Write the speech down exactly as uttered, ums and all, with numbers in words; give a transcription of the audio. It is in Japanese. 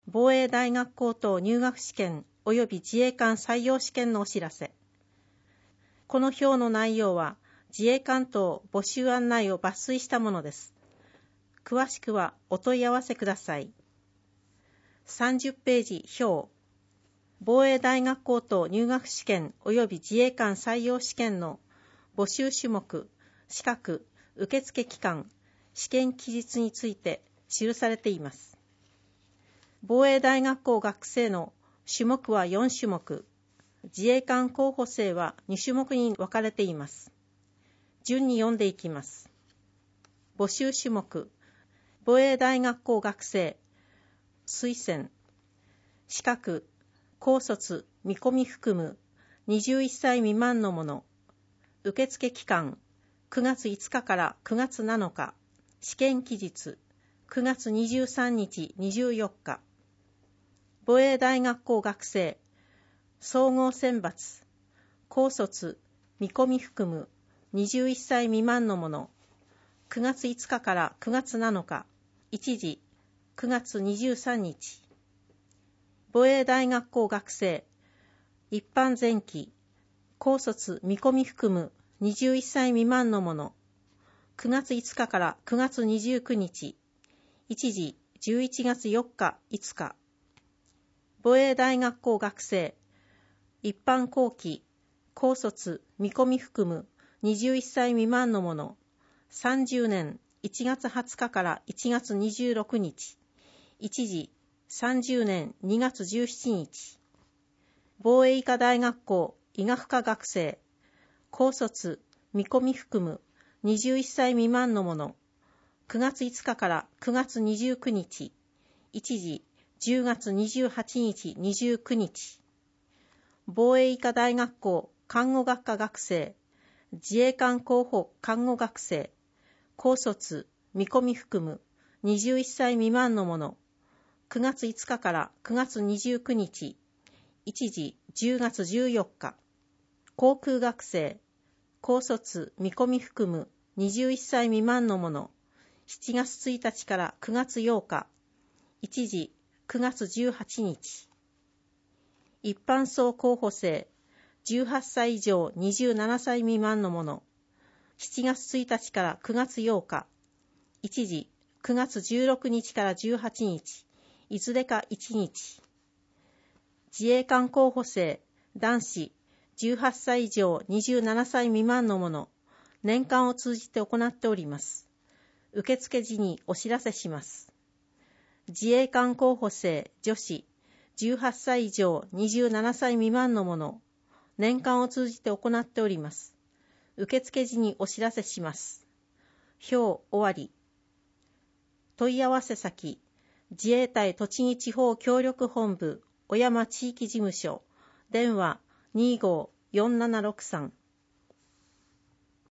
防衛大学校等入学試験及び自衛官採用試験のお知らせ。この表の内容は自衛官等募集案内を抜粋したものです。詳しくはお問い合わせください。さんじゅっページ表。防衛大学校等入学試験及び自衛官採用試験の募集種目、資格、受付期間、試験期日について記されています。防衛大学校学生の種目はよん種目、自衛官候補生はに種目に分かれています。順に読んでいきます。募集種目、防衛大学校学生、推薦、資格、高卒、見込み含むにじゅういっさい未満の者、受付期間、くがついつかからくがつなのか、試験期日、くがつにじゅうさんにちにじゅうよっか、防衛大学校学生、総合選抜、高卒、見込み含むにじゅういっさい未満の者、くがついつかからくがつなのか、一時、くがつにじゅうさんにち、防衛大学校学生、一般前期、高卒見込み含むにじゅういっさい未満の者、くがついつかからくがつにじゅうくにち、一時じゅういちがつよっか、いつか、防衛大学校学生、一般後期、高卒見込み含むにじゅういっさい未満の者、さんじゅうねんいちがつはつかからいちがつにじゅうろくにち、一時さんじゅうねんにがつじゅうしちにち、防衛医科大学校医学科学生、高卒見込み含むにじゅういっさい未満の者、くがついつかからくがつにじゅうくにち、一時じゅうがつにじゅうはちにちにじゅうくにち、防衛医科大学校看護学科学生、自衛官候補看護学生、高卒見込み含むにじゅういっさい未満の者、くがついつかからくがつにじゅうくにち、一時じゅうがつじゅうよっか、航空学生、高卒見込み含むにじゅういっさい未満の者、しちがつついたちからくがつようか、一時くがつじゅうはちにち、一般層候補生、じゅうはっさい以上にじゅうななさい未満の者、しちがつついたちからくがつようか、一時くがつじゅうろくにちからじゅうはちにち、いずれかいちにち、自衛官候補生、男子、じゅうはっさい以上にじゅうななさい未満の者、年間を通じて行っております。受付時にお知らせします。自衛官候補生、女子、じゅうはっさい以上にじゅうななさい未満の者、年間を通じて行っております。受付時にお知らせします。表終わり。問い合わせ先、自衛隊栃木地方協力本部小山地域事務所、電話にじゅうご よんななろくさん